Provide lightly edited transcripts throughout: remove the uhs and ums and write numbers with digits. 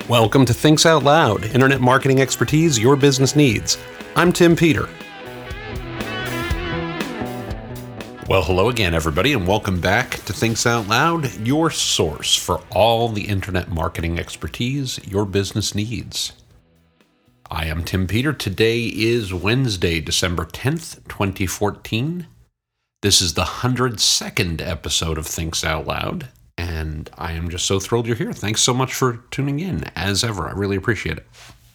Welcome to Thinks Out Loud, internet marketing expertise your business needs. I'm Tim Peter. Well, hello again, everybody, and welcome back to Thinks Out Loud, your source for all the internet marketing expertise your business needs. I am Tim Peter. Today is Wednesday, December 10th, 2014. This is the 102nd episode of Thinks Out Loud. And I am just so thrilled you're here. Thanks so much for tuning in, as ever. I really appreciate it.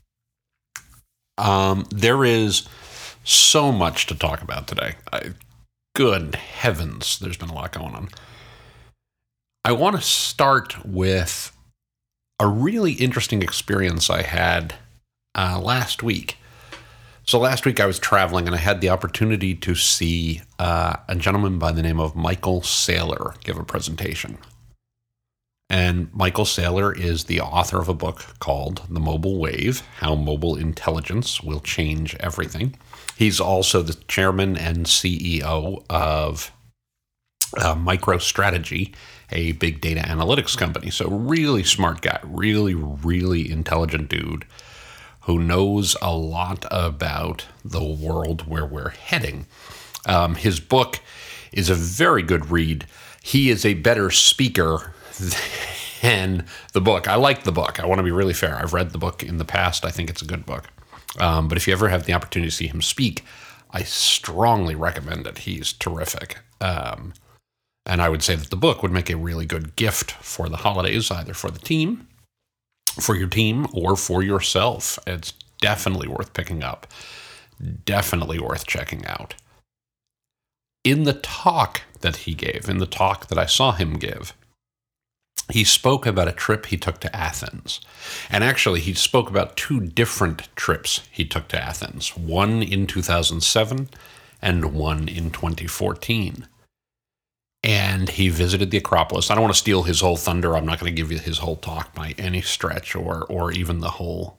There is so much to talk about today. Good heavens, there's been a lot going on. I want to start with a really interesting experience I had last week. So last week I was traveling and I had the opportunity to see a gentleman by the name of Michael Saylor give a presentation. And Michael Saylor is the author of a book called The Mobile Wave, How Mobile Intelligence Will Change Everything. He's also the chairman and CEO of MicroStrategy, a big data analytics company. So really smart guy, really intelligent dude who knows a lot about the world where we're heading. His book is a very good read. He is a better speaker than the book. I like the book. I want to be really fair. I've read the book in the past. I think it's a good book. But if you ever have the opportunity to see him speak, I strongly recommend it. He's terrific. And I would say that the book would make a really good gift for the holidays, either for the team, for your team, or for yourself. It's definitely worth picking up. Definitely worth checking out. In the talk that he gave, in the talk that I saw him give, he spoke about a trip he took to Athens. And actually, he spoke about two different trips he took to Athens, one in 2007 and one in 2014. And he visited the Acropolis. I don't want to steal his whole thunder. I'm not going to give you his whole talk by any stretch or even the whole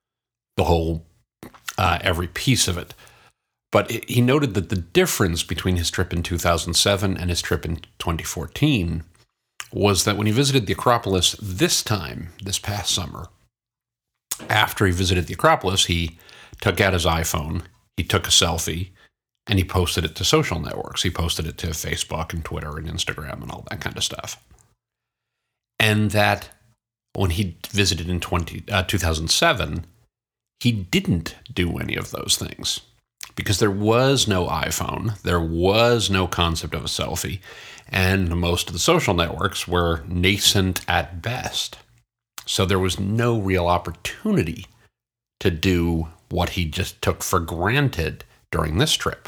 every piece of it. But he noted that the difference between his trip in 2007 and his trip in 2014 was that when he visited the Acropolis this past summer, after he visited the Acropolis, he took out his iPhone, he took a selfie, and he posted it to social networks. He posted it to Facebook and Twitter and Instagram and all that kind of stuff. And that when he visited in 2007, he didn't do any of those things because there was no iPhone, there was no concept of a selfie, and most of the social networks were nascent at best. So there was no real opportunity to do what he just took for granted during this trip.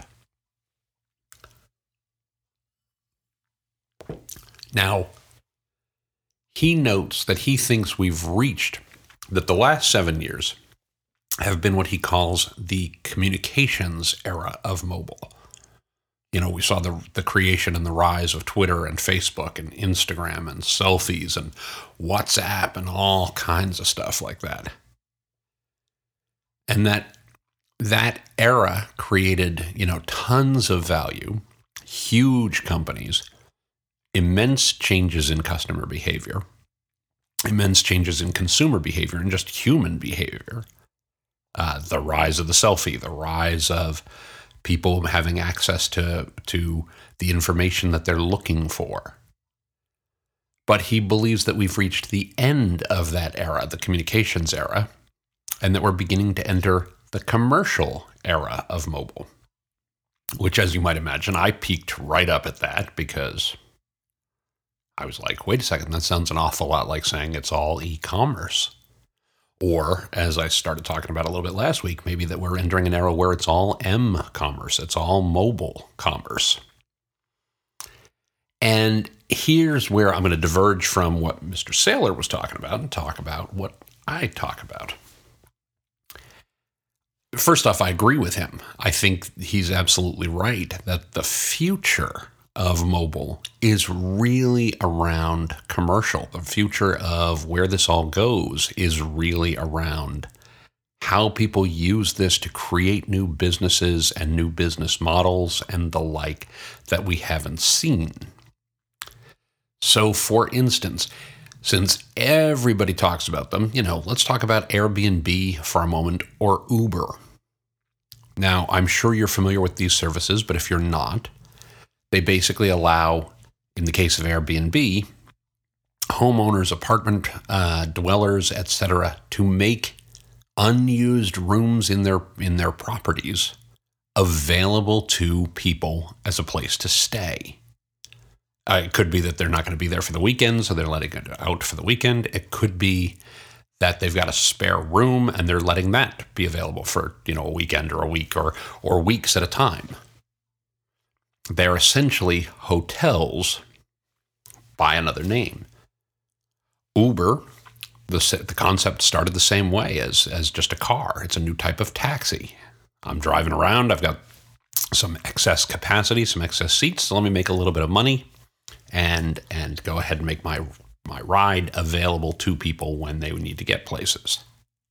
Now, he notes that he thinks that the last 7 years have been what he calls the communications era of mobile. You know, we saw the creation and the rise of Twitter and Facebook and Instagram and selfies and WhatsApp and all kinds of stuff like that. And that era created, tons of value, huge companies, immense changes in customer behavior, immense changes in consumer behavior and just human behavior. The rise of the selfie, the rise of people having access to the information that they're looking for. But he believes that we've reached the end of that era, the communications era, and that we're beginning to enter the commercial era of mobile, which, as you might imagine, I peaked right up at that because I was like, wait a second, that sounds an awful lot like saying it's all e-commerce. Or, as I started talking about a little bit last week, maybe that we're entering an era where it's all m-commerce, it's all mobile commerce. And here's where I'm going to diverge from what Mr. Saylor was talking about and talk about what I talk about. First off, I agree with him. I think he's absolutely right that the future of mobile is really around commercial. The future of where this all goes is really around how people use this to create new businesses and new business models and the like that we haven't seen. So, for instance, Since everybody talks about them, let's talk about Airbnb for a moment, or Uber. Now, I'm sure you're familiar with these services, but if you're not, they basically allow, in the case of Airbnb, homeowners, apartment dwellers, etc., to make unused rooms in their properties available to people as a place to stay. It could be that they're not going to be there for the weekend, so they're letting it out for the weekend. It could be that they've got a spare room and they're letting that be available for, a weekend or a week or weeks at a time. They're essentially hotels by another name. Uber, the concept started the same way as just a car. It's a new type of taxi. I'm driving around. I've got some excess capacity, some excess seats. So let me make a little bit of money and go ahead and make my ride available to people when they need to get places.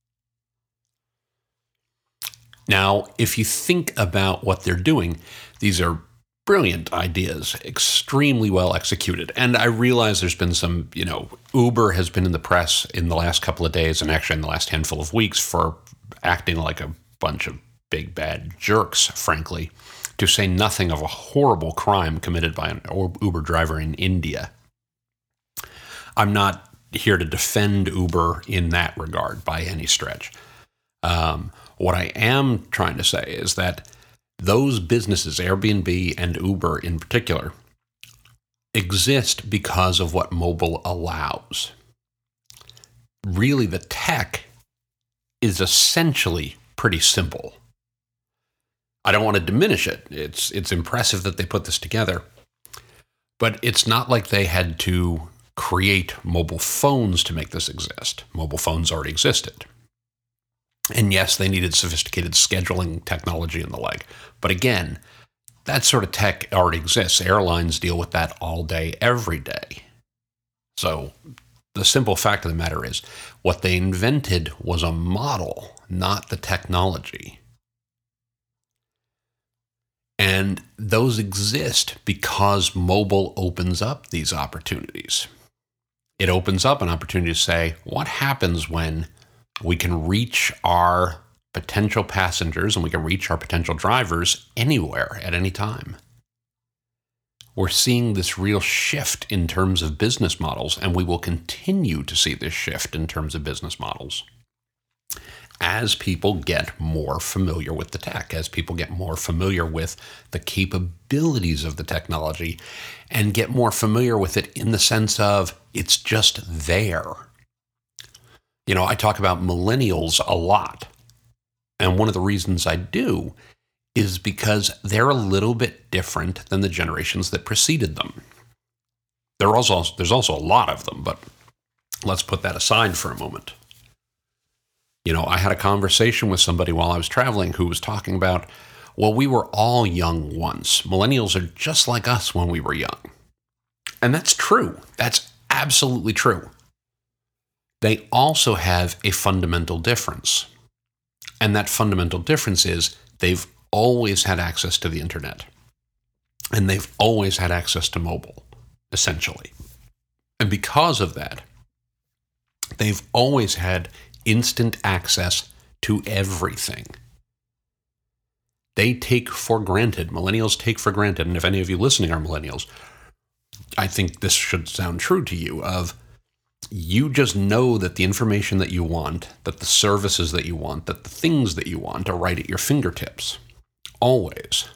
Now, if you think about what they're doing, these are brilliant ideas, extremely well executed. And I realize there's been some, Uber has been in the press in the last couple of days, and actually in the last handful of weeks, for acting like a bunch of big bad jerks, frankly, to say nothing of a horrible crime committed by an Uber driver in India. I'm not here to defend Uber in that regard by any stretch. What I am trying to say is that those businesses, Airbnb and Uber in particular, exist because of what mobile allows. Really, the tech is essentially pretty simple. I don't want to diminish it. It's impressive that they put this together, but it's not like they had to create mobile phones to make this exist. Mobile phones already existed. And yes, they needed sophisticated scheduling technology and the like. But again, that sort of tech already exists. Airlines deal with that all day, every day. So the simple fact of the matter is, what they invented was a model, not the technology. And those exist because mobile opens up these opportunities. It opens up an opportunity to say, what happens when we can reach our potential passengers and we can reach our potential drivers anywhere at any time? We're seeing this real shift in terms of business models, and we will continue to see this shift in terms of business models as people get more familiar with the tech, as people get more familiar with the capabilities of the technology, and get more familiar with it in the sense of it's just there. I talk about millennials a lot, and one of the reasons I do is because they're a little bit different than the generations that preceded them. There's also a lot of them, but let's put that aside for a moment. I had a conversation with somebody while I was traveling who was talking about, well, we were all young once. Millennials are just like us when we were young. And that's true. That's absolutely true. They also have a fundamental difference. And that fundamental difference is they've always had access to the internet. And they've always had access to mobile, essentially. And because of that, they've always had instant access to everything. They take for granted, millennials take for granted, and if any of you listening are millennials, I think this should sound true to you, of you just know that the information that you want, that the services that you want, that the things that you want are right at your fingertips. Always.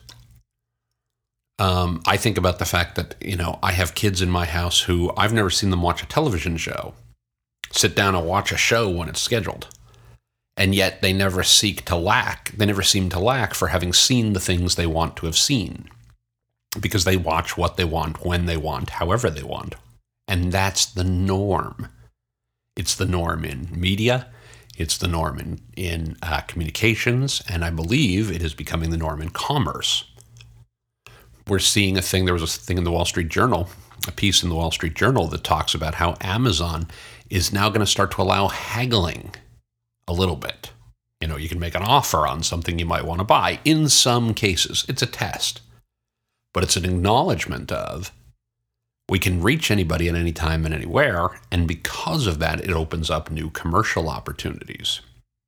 I think about the fact that, I have kids in my house who I've never seen them watch a television show, sit down and watch a show when it's scheduled. And yet they never seem to lack for having seen the things they want to have seen. Because they watch what they want, when they want, however they want. And that's the norm. It's the norm in media. It's the norm in communications. And I believe it is becoming the norm in commerce. We're seeing a thing, there was a thing in the Wall Street Journal, a piece in the Wall Street Journal that talks about how Amazon is now going to start to allow haggling a little bit. You can make an offer on something you might want to buy. In some cases, it's a test. But it's an acknowledgement of, We can reach anybody at any time and anywhere, and because of that, it opens up new commercial opportunities.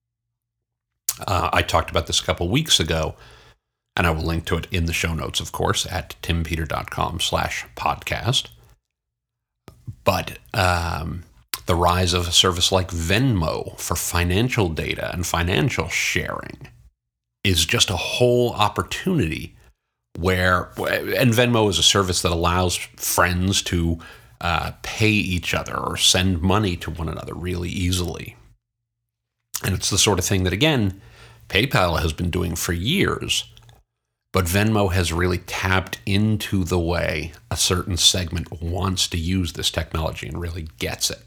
I talked about this a couple weeks ago, and I will link to it in the show notes, of course, at timpeter.com/podcast. But the rise of a service like Venmo for financial data and financial sharing is just a whole opportunity and Venmo is a service that allows friends to pay each other or send money to one another really easily. And it's the sort of thing that, again, PayPal has been doing for years, but Venmo has really tapped into the way a certain segment wants to use this technology and really gets it.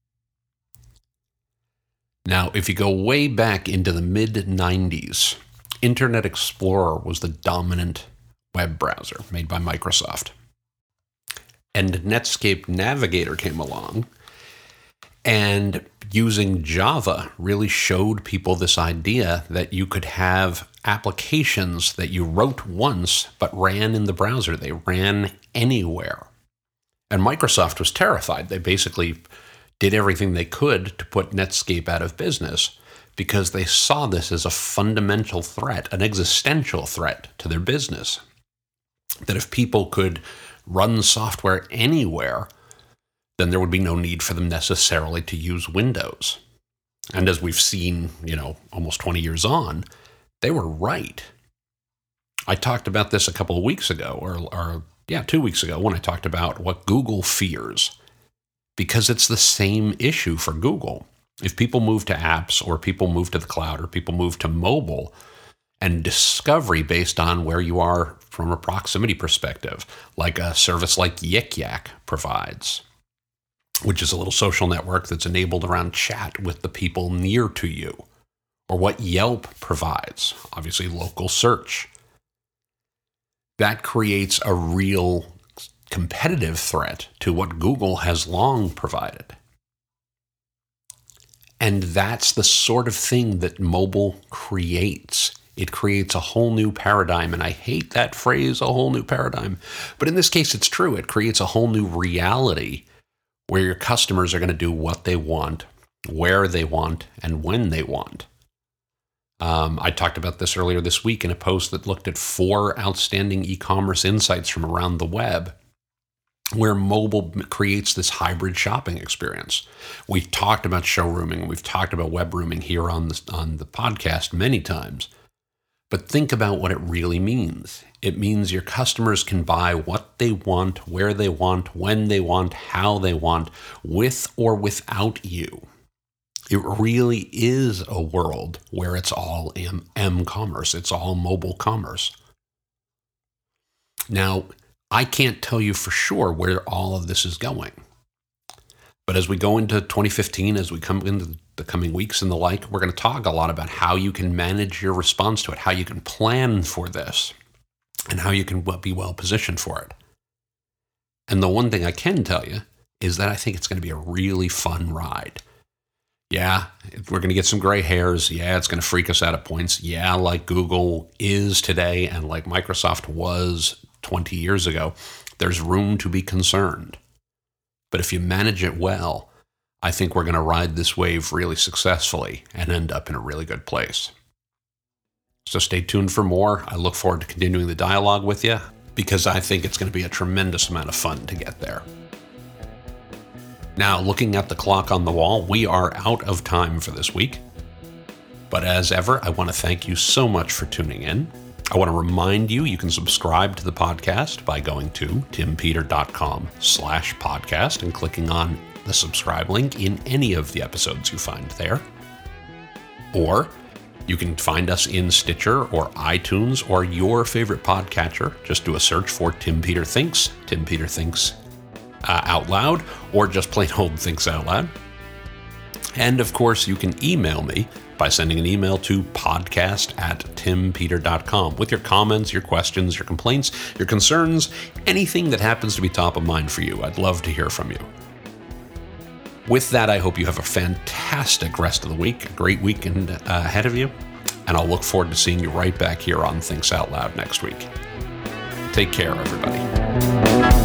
Now, if you go way back into the mid-90s, Internet Explorer was the dominant web browser made by Microsoft. And Netscape Navigator came along, and using Java really showed people this idea that you could have applications that you wrote once but ran in the browser. They ran anywhere. And Microsoft was terrified. They basically did everything they could to put Netscape out of business because they saw this as a fundamental threat, an existential threat to their business. That if people could run software anywhere, then there would be no need for them necessarily to use Windows. And as we've seen, almost 20 years on, they were right. I talked about this a couple of weeks ago, or 2 weeks ago, when I talked about what Google fears, because it's the same issue for Google. If people move to apps, or people move to the cloud, or people move to mobile, and discovery based on where you are from a proximity perspective, like a service like Yik Yak provides, which is a little social network that's enabled around chat with the people near to you, or what Yelp provides, obviously local search. That creates a real competitive threat to what Google has long provided. And that's the sort of thing that mobile creates. It creates a whole new paradigm, and I hate that phrase, a whole new paradigm. But in this case, it's true. It creates a whole new reality where your customers are going to do what they want, where they want, and when they want. I talked about this earlier this week in a post that looked at 4 outstanding e-commerce insights from around the web, where mobile creates this hybrid shopping experience. We've talked about showrooming, we've talked about web rooming here on the podcast many times. But think about what it really means. It means your customers can buy what they want, where they want, when they want, how they want, with or without you. It really is a world where it's all m-commerce. It's all mobile commerce. Now, I can't tell you for sure where all of this is going. But as we go into 2015, as we come into the coming weeks and the like, we're going to talk a lot about how you can manage your response to it, how you can plan for this, and how you can be well positioned for it. And the one thing I can tell you is that I think it's going to be a really fun ride. Yeah, we're going to get some gray hairs. Yeah, it's going to freak us out at points. Yeah, like Google is today and like Microsoft was 20 years ago, there's room to be concerned. But if you manage it well, I think we're going to ride this wave really successfully and end up in a really good place. So stay tuned for more. I look forward to continuing the dialogue with you because I think it's going to be a tremendous amount of fun to get there. Now, looking at the clock on the wall, we are out of time for this week. But as ever, I want to thank you so much for tuning in. I want to remind you, you can subscribe to the podcast by going to timpeter.com/podcast and clicking on the subscribe link in any of the episodes you find there. Or you can find us in Stitcher or iTunes or your favorite podcatcher. Just do a search for Tim Peter Thinks, Tim Peter Thinks Out Loud, or just plain old Thinks Out Loud. And of course, you can email me by sending an email to podcast@timpeter.com with your comments, your questions, your complaints, your concerns, anything that happens to be top of mind for you. I'd love to hear from you. With that, I hope you have a fantastic rest of the week, a great weekend ahead of you, and I'll look forward to seeing you right back here on Thinks Out Loud next week. Take care, everybody.